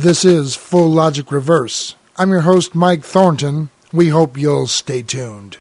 This is Full Logic Reverse. I'm your host, Mike Thornton. We hope you'll stay tuned.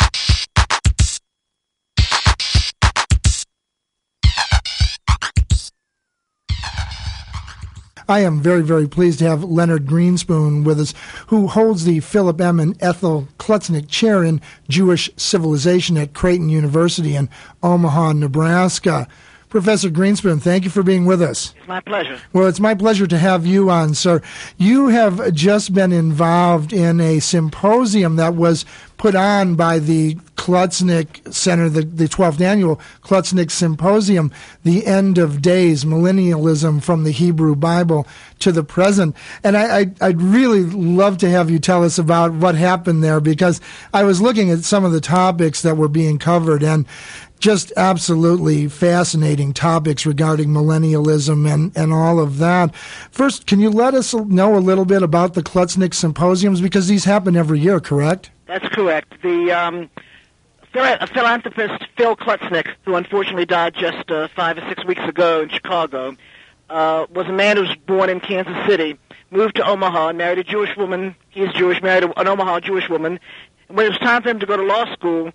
I am very, very pleased to have Leonard Greenspoon with us, who holds the Philip M. and Ethel Klutznick Chair in Jewish Civilization at Creighton University in Omaha, Nebraska. Professor Greenspoon, thank you for being with us. It's my pleasure. Well, it's my pleasure to have you on, sir. You have just been involved in a symposium that was put on by the Klutznick Center, the 12th Annual Klutznick Symposium, The End of Days, Millennialism from the Hebrew Bible to the Present. And I'd really love to have you tell us about what happened there, because I was looking at some of the topics that were being covered, and just absolutely fascinating topics regarding millennialism and all of that. First, can you let us know a little bit about the Klutznick Symposiums, because these happen every year, correct? That's correct. The philanthropist Phil Klutznick, who unfortunately died just 5 or 6 weeks ago in Chicago, was a man who was born in Kansas City, moved to Omaha, married a Jewish woman. He is Jewish, married an Omaha Jewish woman. And when it was time for him to go to law school,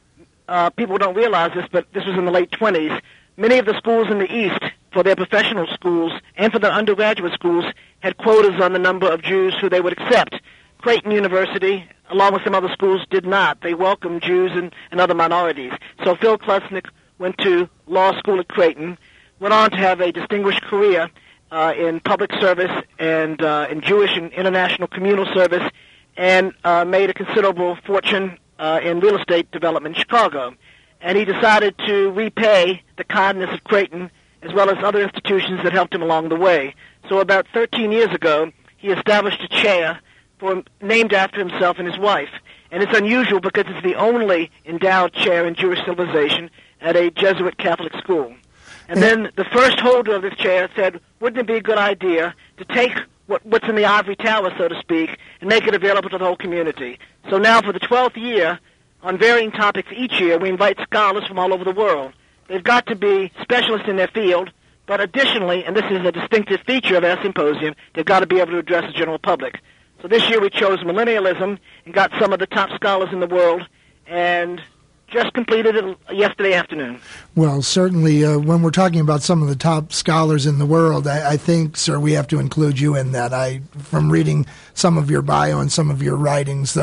people don't realize this, but this was in the late 20s. Many of the schools in the East, for their professional schools and for their undergraduate schools, had quotas on the number of Jews who they would accept. Creighton University, along with some other schools, did not. They welcomed Jews and other minorities. So Phil Klutznick went to law school at Creighton, went on to have a distinguished career in public service and in Jewish and international communal service, and made a considerable fortune in real estate development in Chicago. And he decided to repay the kindness of Creighton as well as other institutions that helped him along the way. So about 13 years ago, he established a chair named after himself and his wife. And it's unusual because it's the only endowed chair in Jewish civilization at a Jesuit Catholic school. And then the first holder of this chair said, wouldn't it be a good idea to take what's in the ivory tower, so to speak, and make it available to the whole community? So now for the 12th year, on varying topics each year, we invite scholars from all over the world. They've got to be specialists in their field, but additionally, and this is a distinctive feature of our symposium, they've got to be able to address the general public. So this year we chose millennialism and got some of the top scholars in the world, and just completed it yesterday afternoon. Well, certainly, when we're talking about some of the top scholars in the world, I think, sir, we have to include you in that. From reading some of your bio and some of your writings,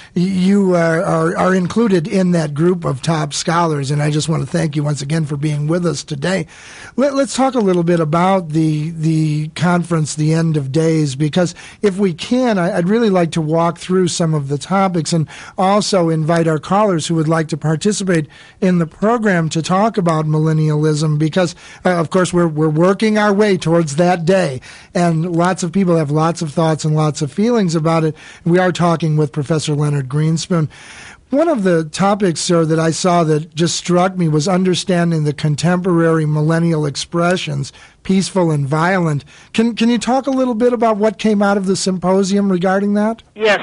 you are included in that group of top scholars, and I just want to thank you once again for being with us today. Let's talk a little bit about the conference, The End of Days, because if we can, I'd really like to walk through some of the topics and also invite our callers who would like to participate in the program to talk about millennialism, because, of course, we're working our way towards that day, and lots of people have lots of thoughts and lots of feelings about it. We are talking with Professor Leonard Greenspoon. One of the topics, sir, that I saw that just struck me was understanding the contemporary millennial expressions, peaceful and violent. Can you talk a little bit about what came out of the symposium regarding that? Yes.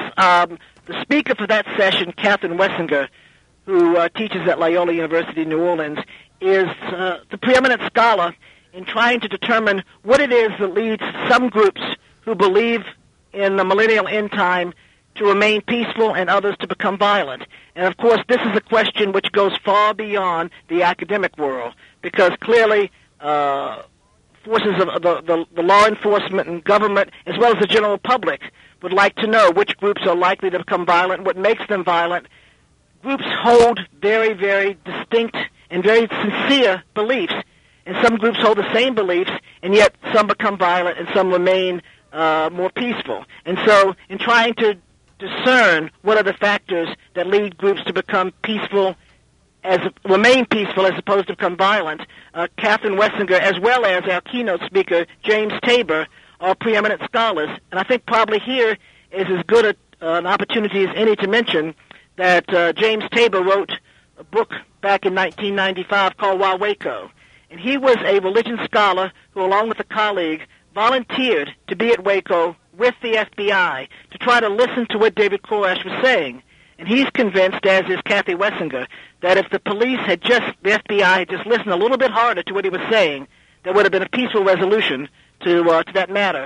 The speaker for that session, Catherine Wessinger, who teaches at Loyola University in New Orleans, is the preeminent scholar in trying to determine what it is that leads some groups who believe in the millennial end time to remain peaceful and others to become violent. And, of course, this is a question which goes far beyond the academic world, because clearly forces of the law enforcement and government, as well as the general public, would like to know which groups are likely to become violent, what makes them violent. Groups hold very, very distinct and very sincere beliefs, and some groups hold the same beliefs, and yet some become violent and some remain more peaceful. And so in trying to discern what are the factors that lead groups to become peaceful, remain peaceful as opposed to become violent, Catherine Wessinger, as well as our keynote speaker, James Tabor, are preeminent scholars. And I think probably here is as good an opportunity as any to mention that James Tabor wrote a book back in 1995 called Why Waco. And he was a religion scholar who, along with a colleague, volunteered to be at Waco with the FBI to try to listen to what David Koresh was saying. And he's convinced, as is Kathy Wessinger, that if the FBI had just listened a little bit harder to what he was saying, there would have been a peaceful resolution to that matter. So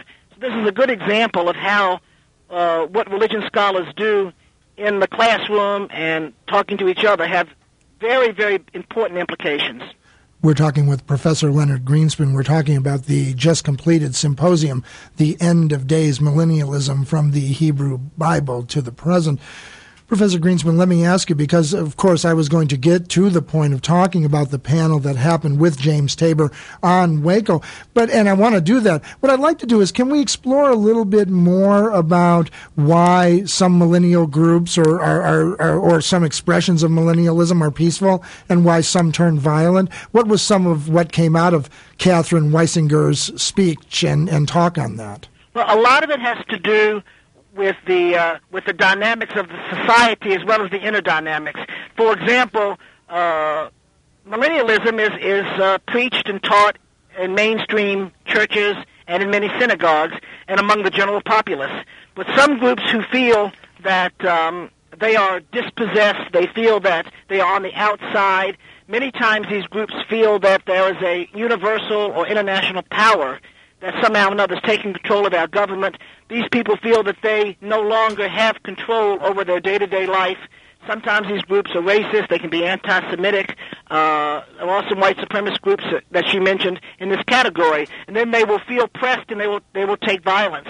this is a good example of how what religion scholars do in the classroom and talking to each other have very, very important implications. We're talking with Professor Leonard Greenspan. We're talking about the just completed symposium, The End of Days Millennialism from the Hebrew Bible to the Present. Professor Greenspan, let me ask you, because, of course, I was going to get to the point of talking about the panel that happened with James Tabor on Waco, and I want to do that. What I'd like to do is, can we explore a little bit more about why some millennial groups or some expressions of millennialism are peaceful and why some turn violent? What was some of what came out of Catherine Weisinger's speech and talk on that? Well, a lot of it has to do with the dynamics of the society as well as the inner dynamics. For example, millennialism is preached and taught in mainstream churches and in many synagogues and among the general populace. But some groups who feel that they are dispossessed, they feel that they are on the outside, many times these groups feel that there is a universal or international power that somehow or another is taking control of our government. These people feel that they no longer have control over their day-to-day life. Sometimes these groups are racist. They can be anti-Semitic. There are some white supremacist groups that she mentioned in this category. And then they will feel pressed and they will take violence.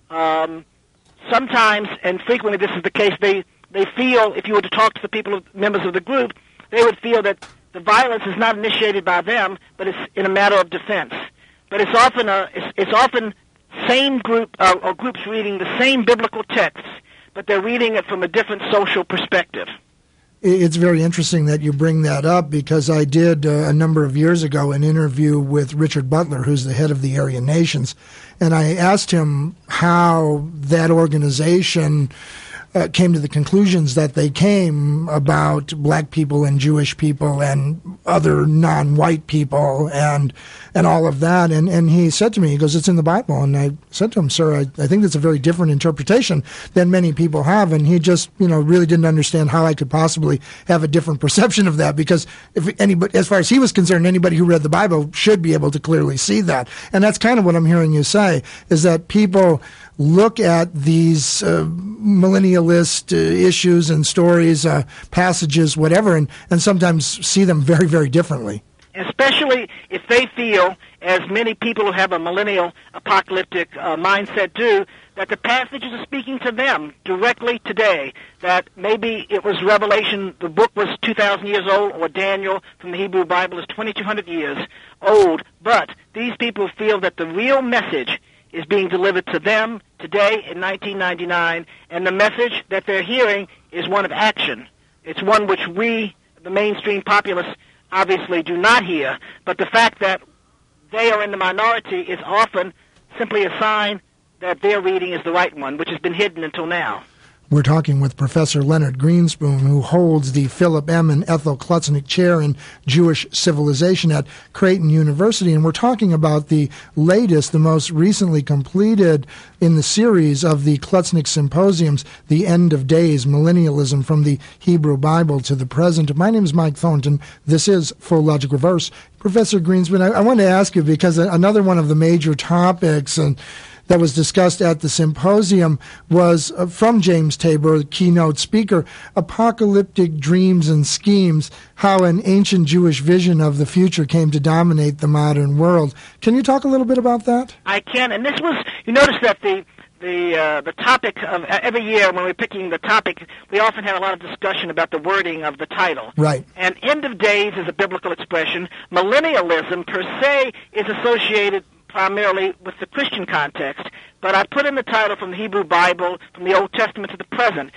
Sometimes, and frequently this is the case, they feel, if you were to talk to the people, members of the group, they would feel that the violence is not initiated by them, but it's in a matter of defense. But it's often same group or groups reading the same biblical texts, but they're reading it from a different social perspective. It's very interesting that you bring that up, because I did a number of years ago an interview with Richard Butler, who's the head of the Aryan Nations, and I asked him how that organization came to the conclusions that they came about black people and Jewish people and other non-white people and all of that. And he said to me, he goes, it's in the Bible. And I said to him, sir, I think that's a very different interpretation than many people have. And he just, really didn't understand how I could possibly have a different perception of that, because if anybody, as far as he was concerned, anybody who read the Bible should be able to clearly see that. And that's kind of what I'm hearing you say, is that people look at these millennialist issues and stories, passages, whatever, and sometimes see them very, very differently. Especially if they feel, as many people who have a millennial apocalyptic mindset do, that the passages are speaking to them directly today, that maybe it was Revelation, the book was 2,000 years old, or Daniel from the Hebrew Bible is 2,200 years old, but these people feel that the real message is being delivered to them today in 1999, and the message that they're hearing is one of action. It's one which we, the mainstream populace, obviously do not hear, but the fact that they are in the minority is often simply a sign that their reading is the right one, which has been hidden until now. We're talking with Professor Leonard Greenspan, who holds the Philip M. and Ethel Klutznick Chair in Jewish Civilization at Creighton University, and we're talking about the latest, the most recently completed in the series of the Klutznick Symposiums, The End of Days, Millennialism from the Hebrew Bible to the Present. My name is Mike Thornton. This is Full Logic Reverse. Professor Greenspan, I wanted to ask you, because another one of the major topics that was discussed at the symposium was from James Tabor, the keynote speaker, apocalyptic dreams and schemes, how an ancient Jewish vision of the future came to dominate the modern world. Can you talk a little bit about that? I can, and this was, you notice that the topic of every year when we're picking the topic, we often have a lot of discussion about the wording of the title. Right. And End of Days is a biblical expression. Millennialism per se is associated primarily with the Christian context, but I put in the title from the Hebrew Bible, from the Old Testament to the present.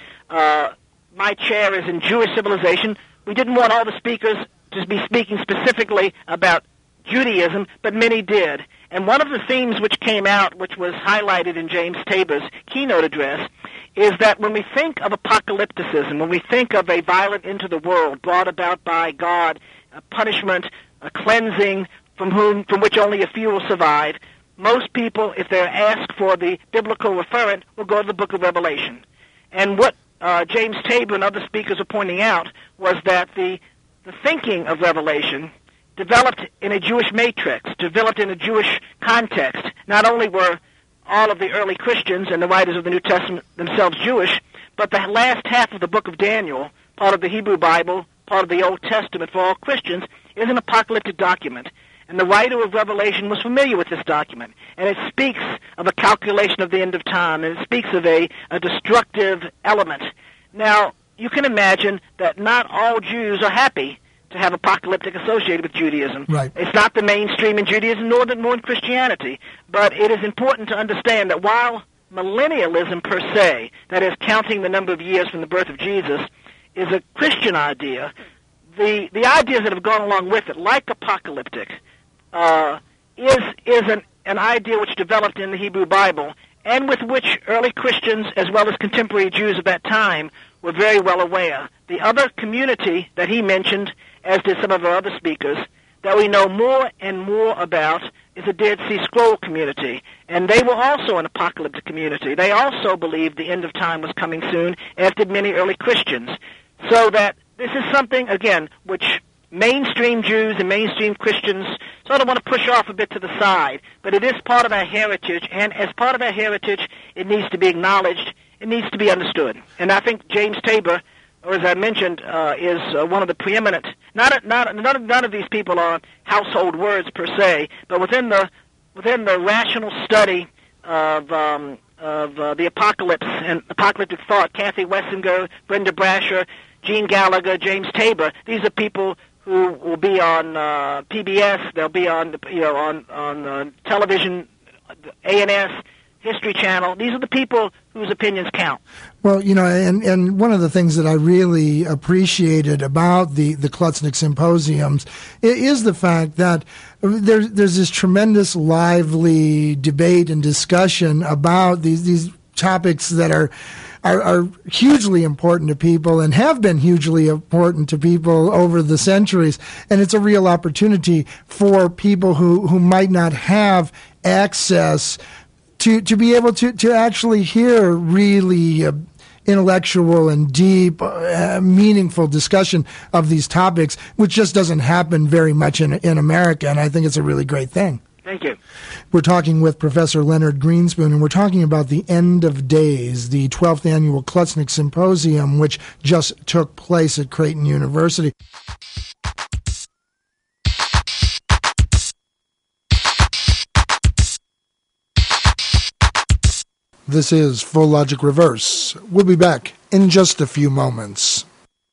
My chair is in Jewish Civilization. We didn't want all the speakers to be speaking specifically about Judaism, but many did. And one of the themes which came out, which was highlighted in James Tabor's keynote address, is that when we think of apocalypticism, when we think of a violent end to the world brought about by God, a punishment, a cleansing, from which only a few will survive, most people, if they're asked for the biblical referent, will go to the book of Revelation. And what James Tabor and other speakers are pointing out was that the thinking of Revelation developed in a Jewish matrix, developed in a Jewish context. Not only were all of the early Christians and the writers of the New Testament themselves Jewish, but the last half of the book of Daniel, part of the Hebrew Bible, part of the Old Testament for all Christians, is an apocalyptic document. And the writer of Revelation was familiar with this document. And it speaks of a calculation of the end of time, and it speaks of a destructive element. Now, you can imagine that not all Jews are happy to have apocalyptic associated with Judaism. Right. It's not the mainstream in Judaism nor in Christianity. But it is important to understand that while millennialism per se, that is counting the number of years from the birth of Jesus, is a Christian idea, the ideas that have gone along with it, like apocalyptic, is an idea which developed in the Hebrew Bible and with which early Christians as well as contemporary Jews of that time were very well aware. The other community that he mentioned, as did some of our other speakers, that we know more and more about is the Dead Sea Scroll community. And they were also an apocalyptic community. They also believed the end of time was coming soon, as did many early Christians. So that this is something, again, which mainstream Jews and mainstream Christians sort of want to push off a bit to the side. But it is part of our heritage, and as part of our heritage, it needs to be acknowledged. It needs to be understood. And I think James Tabor, or as I mentioned, is one of the preeminent. None of these people are household words per se, but within the rational study of the apocalypse and apocalyptic thought, Kathy Wessinger, Brenda Brasher, Gene Gallagher, James Tabor. These are people who will be on PBS. They'll be on on television, A&S, History Channel. These are the people whose opinions count. Well, and one of the things that I really appreciated about the Klutznick symposiums is the fact that there's this tremendous lively debate and discussion about these topics that are hugely important to people and have been hugely important to people over the centuries. And it's a real opportunity for people who might not have access to be able to actually hear really intellectual and deep, meaningful discussion of these topics, which just doesn't happen very much in America. And I think it's a really great thing. Thank you. We're talking with Professor Leonard Greenspoon, and we're talking about the End of Days, the 12th Annual Klutznick Symposium, which just took place at Creighton University. This is Full Logic Reverse. We'll be back in just a few moments.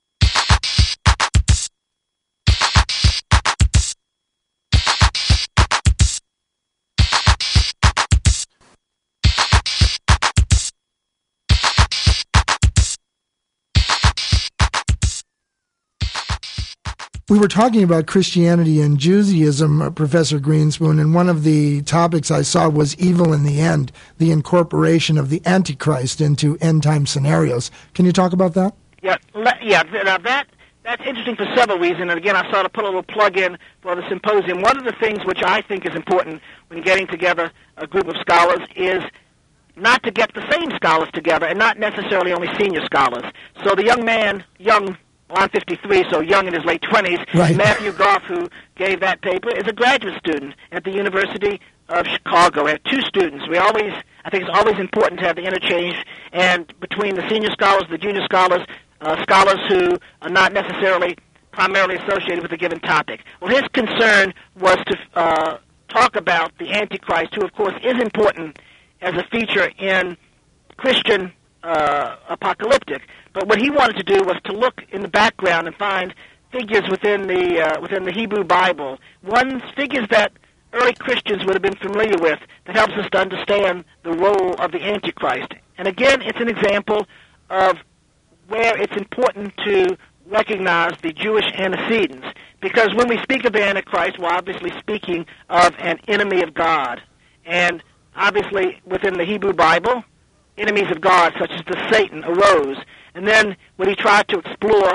We were talking about Christianity and Judaism, Professor Greenspoon, and one of the topics I saw was evil in the end, the incorporation of the Antichrist into end-time scenarios. Can you talk about that? Yeah. Now that's interesting for several reasons. And again, I sort of put a little plug in for the symposium. One of the things which I think is important when getting together a group of scholars is not to get the same scholars together and not necessarily only senior scholars. So the I'm 53, so young in his late 20s. Right. Matthew Goff, who gave that paper, is a graduate student at the University of Chicago. We have two students. I think it's always important to have the interchange and between the senior scholars, the junior scholars, scholars who are not necessarily primarily associated with a given topic. Well, his concern was to talk about the Antichrist, who, of course, is important as a feature in Christian apocalyptic. But what he wanted to do was to look in the background and find figures within the Hebrew Bible, figures that early Christians would have been familiar with, that helps us to understand the role of the Antichrist. And again, it's an example of where it's important to recognize the Jewish antecedents, because when we speak of the Antichrist, we're obviously speaking of an enemy of God. And obviously, within the Hebrew Bible, enemies of God, such as the Satan, arose. And then what he tried to explore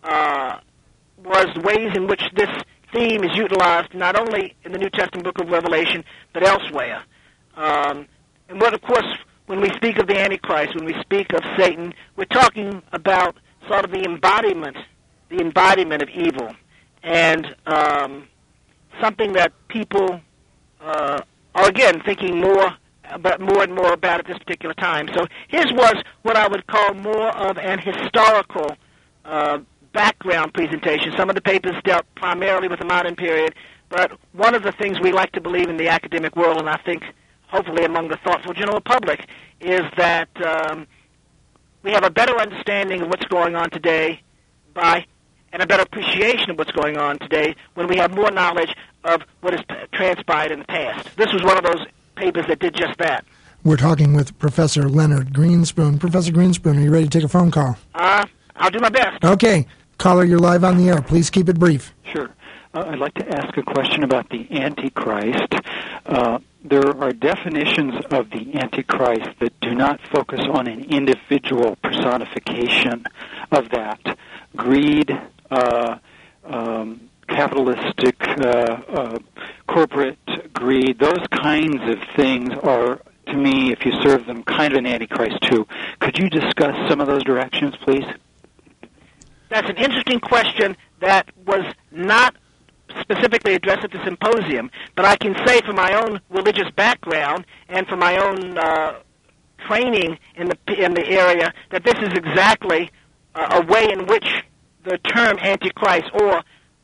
was ways in which this theme is utilized not only in the New Testament book of Revelation, but elsewhere. And of course, when we speak of the Antichrist, when we speak of Satan, we're talking about sort of the embodiment of evil, and something that people are, again, thinking more but more and more about at this particular time. So his was what I would call more of an historical background presentation. Some of the papers dealt primarily with the modern period, but one of the things we like to believe in the academic world, and I think hopefully among the thoughtful general public, is that we have a better understanding of what's going on today and a better appreciation of what's going on today when we have more knowledge of what has transpired in the past. This was one of those papers that did just that. We're talking with Professor Leonard Greenspoon. Professor Greenspoon, are you ready to take a phone call? I'll do my best. Okay. Caller, you're live on the air. Please keep it brief. Sure. I'd like to ask a question about the Antichrist. There are definitions of the Antichrist that do not focus on an individual personification of that. Greed, capitalistic, corporate greed, those kinds of things are, to me, if you serve them, kind of an Antichrist too. Could you discuss some of those directions, please? That's an interesting question that was not specifically addressed at the symposium, but I can say from my own religious background and from my own training in the area that this is exactly a way in which the term Antichrist or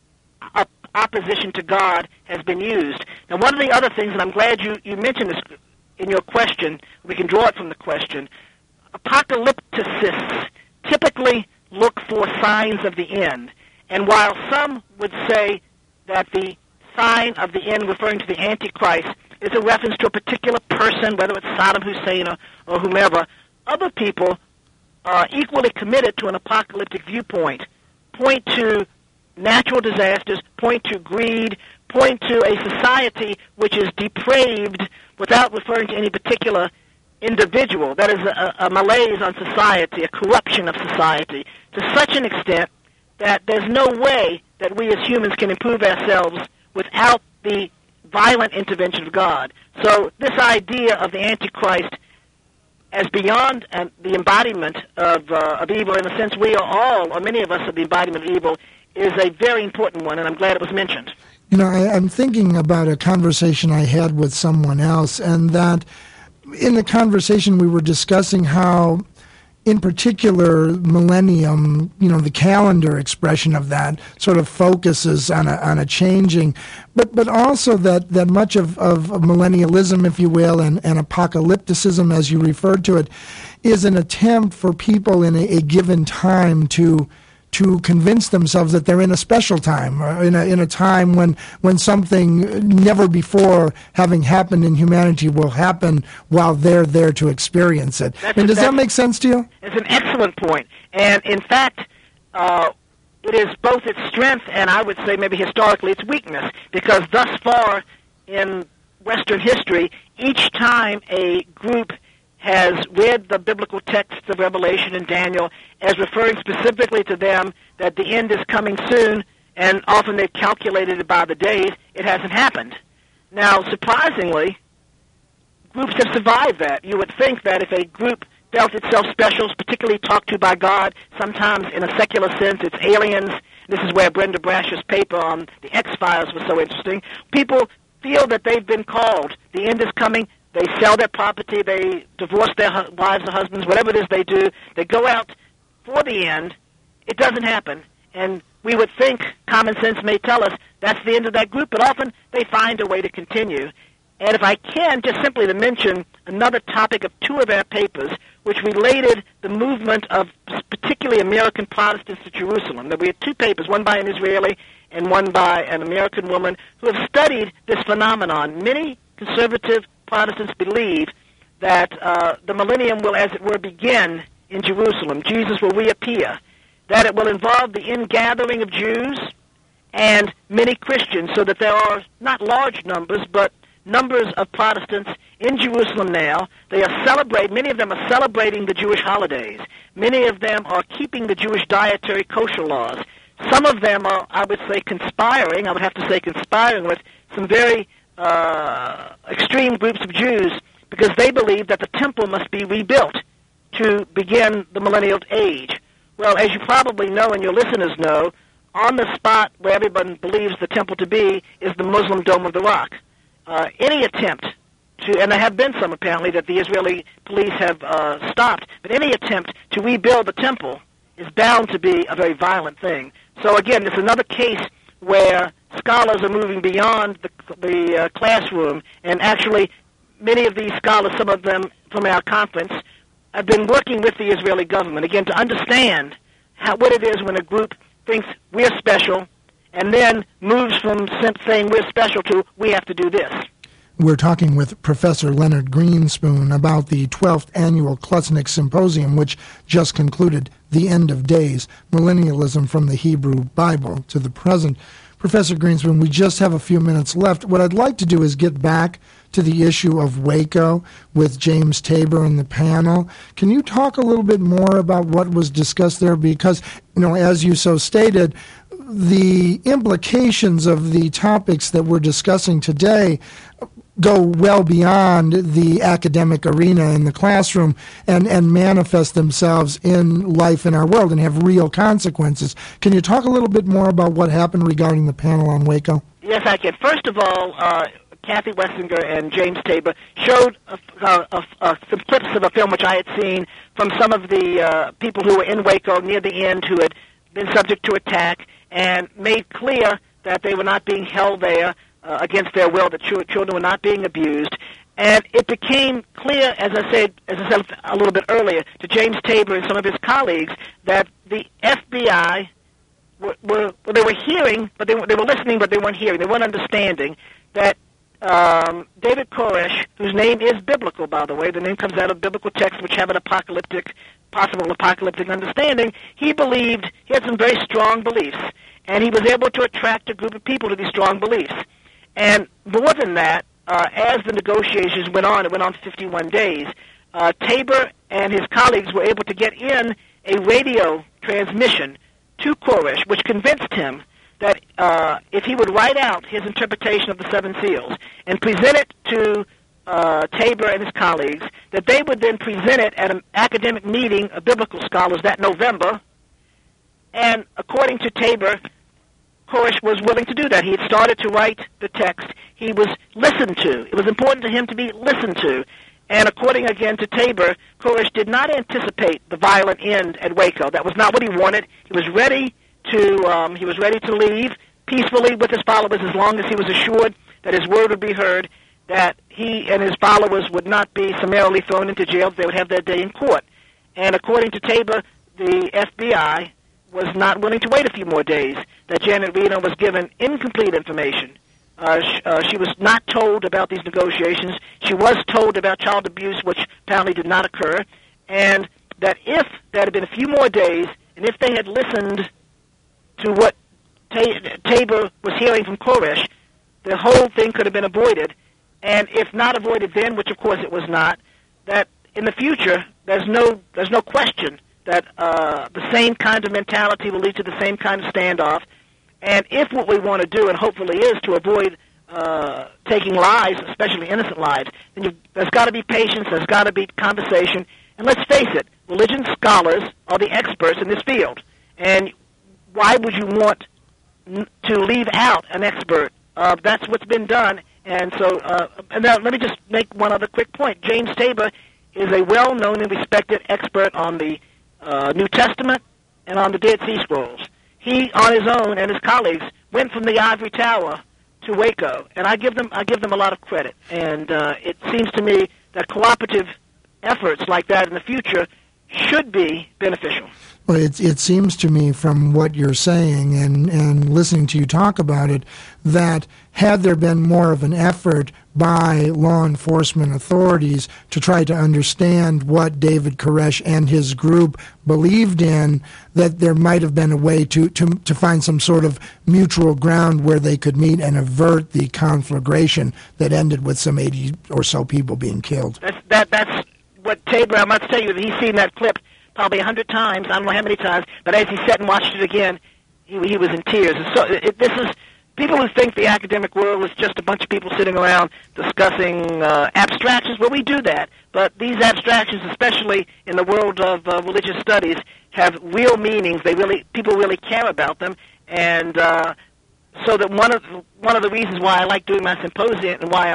opposition to God has been used. Now, one of the other things, and I'm glad you mentioned this in your question, we can draw it from the question, apocalypticists typically look for signs of the end. And while some would say that the sign of the end referring to the Antichrist is a reference to a particular person, whether it's Saddam Hussein or whomever, other people are equally committed to an apocalyptic viewpoint, point to natural disasters, point to greed, point to a society which is depraved without referring to any particular individual. That is a malaise on society, a corruption of society, to such an extent that there's no way that we as humans can improve ourselves without the violent intervention of God. So this idea of the Antichrist as beyond the embodiment of evil, in a sense we are all, or many of us are the embodiment of evil, is a very important one, and I'm glad it was mentioned. You know, I'm thinking about a conversation I had with someone else, and that in the conversation we were discussing how, in particular, millennium, you know, the calendar expression of that sort of focuses on a changing, but also that much of millennialism, if you will, and apocalypticism, as you referred to it, is an attempt for people in a given time to convince themselves that they're in a special time, or in a time when something never before having happened in humanity will happen while they're there to experience it. Does that make sense to you? It's an excellent point. And in fact, it is both its strength and I would say maybe historically its weakness, because thus far in Western history, each time a group has read the biblical texts of Revelation and Daniel as referring specifically to them that the end is coming soon, and often they've calculated it by the days, it hasn't happened. Now, surprisingly, groups have survived that. You would think that if a group felt itself special, particularly talked to by God, sometimes in a secular sense, it's aliens. This is where Brenda Brasher's paper on the X-Files was so interesting. People feel that they've been called. The end is coming. They sell their property, they divorce their wives or husbands, whatever it is they do. They go out for the end. It doesn't happen. And we would think, common sense may tell us, that's the end of that group, but often they find a way to continue. And if I can, just simply to mention another topic of two of our papers, which related the movement of particularly American Protestants to Jerusalem. Now, we had two papers, one by an Israeli and one by an American woman, who have studied this phenomenon. Many conservative Protestants believe that the millennium will, as it were, begin in Jerusalem. Jesus will reappear, that it will involve the ingathering of Jews and many Christians, so that there are not large numbers, but numbers of Protestants in Jerusalem now. They are celebrating, many of them are celebrating the Jewish holidays. Many of them are keeping the Jewish dietary kosher laws. Some of them are, I would say, conspiring with some very extreme groups of Jews, because they believe that the temple must be rebuilt to begin the millennial age. Well, as you probably know and your listeners know, on the spot where everyone believes the temple to be is the Muslim Dome of the Rock. Any attempt and there have been some apparently that the Israeli police have stopped, but any attempt to rebuild the temple is bound to be a very violent thing. So again, it's another case where scholars are moving beyond the classroom, and actually many of these scholars, some of them from our conference, have been working with the Israeli government, again, to understand what it is when a group thinks we're special and then moves from saying we're special to we have to do this. We're talking with Professor Leonard Greenspoon about the 12th Annual Klutznick Symposium, which just concluded, The End of Days, Millennialism from the Hebrew Bible to the Present. Professor Greenspoon, we just have a few minutes left. What I'd like to do is get back to the issue of Waco with James Tabor and the panel. Can you talk a little bit more about what was discussed there? Because, as you so stated, the implications of the topics that we're discussing today go well beyond the academic arena in the classroom and manifest themselves in life in our world and have real consequences. Can you talk a little bit more about what happened regarding the panel on Waco? Yes, I can. First of all, Kathy Wessinger and James Tabor showed some clips of a film which I had seen from some of the people who were in Waco near the end who had been subject to attack, and made clear that they were not being held there against their will, that children were not being abused. And it became clear, as I said a little bit earlier, to James Tabor and some of his colleagues, that the FBI they were hearing, but they were listening, but they weren't hearing. They weren't understanding that David Koresh, whose name is biblical, by the way, the name comes out of biblical texts which have an possible apocalyptic understanding. He had some very strong beliefs, and he was able to attract a group of people to these strong beliefs. And more than that, as the negotiations went on, it went on for 51 days, Tabor and his colleagues were able to get in a radio transmission to Koresh, which convinced him that if he would write out his interpretation of the seven seals and present it to Tabor and his colleagues, that they would then present it at an academic meeting of biblical scholars that November. And according to Tabor, Koresh was willing to do that. He had started to write the text. He was listened to. It was important to him to be listened to. And according again to Tabor, Koresh did not anticipate the violent end at Waco. That was not what he wanted. He was ready to leave peacefully with his followers as long as he was assured that his word would be heard, that he and his followers would not be summarily thrown into jail, they would have their day in court. And according to Tabor, the FBI was not willing to wait a few more days, that Janet Reno was given incomplete information. She was not told about these negotiations. She was told about child abuse, which apparently did not occur, and that if there had been a few more days, and if they had listened to what Tabor was hearing from Koresh, the whole thing could have been avoided. And if not avoided then, which of course it was not, that in the future there's no question that the same kind of mentality will lead to the same kind of standoff. And if what we want to do, and hopefully is, to avoid taking lives, especially innocent lives, then there's got to be patience, there's got to be conversation. And let's face it, religion scholars are the experts in this field. And why would you want to leave out an expert? That's what's been done. And so, and now let me just make one other quick point. James Tabor is a well-known and respected expert on the New Testament and on the Dead Sea Scrolls. He, on his own, and his colleagues went from the Ivory Tower to Waco, and I give them a lot of credit. And it seems to me that cooperative efforts like that in the future should be beneficial. Well, it seems to me from what you're saying and listening to you talk about it, that had there been more of an effort by law enforcement authorities to try to understand what David Koresh and his group believed in, that there might have been a way to find some sort of mutual ground where they could meet and avert the conflagration that ended with some 80 or so people being killed. That's what Tabor, I must tell you, that he's seen that clip probably 100 times, I don't know how many times, but as he sat and watched it again, he was in tears. And so this is people who think the academic world is just a bunch of people sitting around discussing abstractions. Well, we do that, but these abstractions, especially in the world of religious studies, have real meanings. People really care about them, and so that one of the reasons why I like doing my symposium and why I'm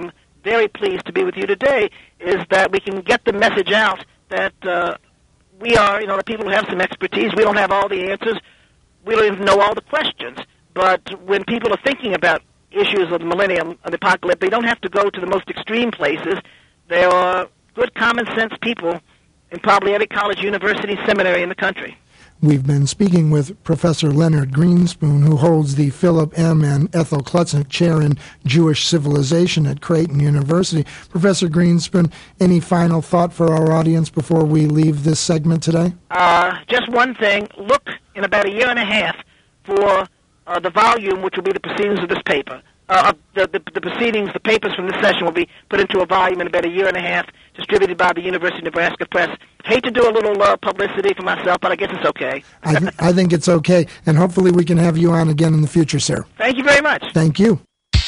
very pleased to be with you today, is that we can get the message out that we are, the people who have some expertise. We don't have all the answers. We don't even know all the questions. But when people are thinking about issues of the millennium, of the apocalypse, they don't have to go to the most extreme places. There are good common sense people in probably every college, university, seminary in the country. We've been speaking with Professor Leonard Greenspoon, who holds the Philip M. and Ethel Klutznick Chair in Jewish Civilization at Creighton University. Professor Greenspoon, any final thought for our audience before we leave this segment today? Just one thing. Look in about a year and a half for the volume, which will be the proceedings of this paper. The proceedings, the papers from this session will be put into a volume in about a year and a half, distributed by the University of Nebraska Press. Hate to do a little publicity for myself, but I guess it's okay. I think it's okay, and hopefully we can have you on again in the future, sir. Thank you very much. Thank you.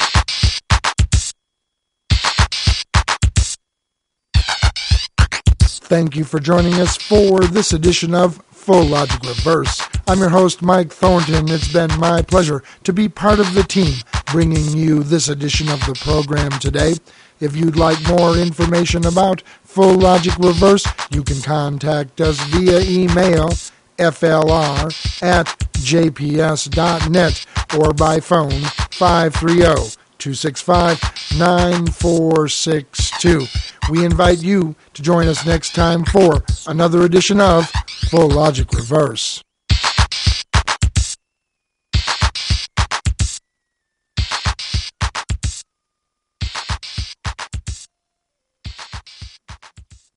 Thank you for joining us for this edition of Full Logic Reverse. I'm your host, Mike Thornton. It's been my pleasure to be part of the team bringing you this edition of the program today. If you'd like more information about Full Logic Reverse, you can contact us via email, flr@jps.net, or by phone, 530-265-9462. We invite you to join us next time for another edition of Full Logic Reverse.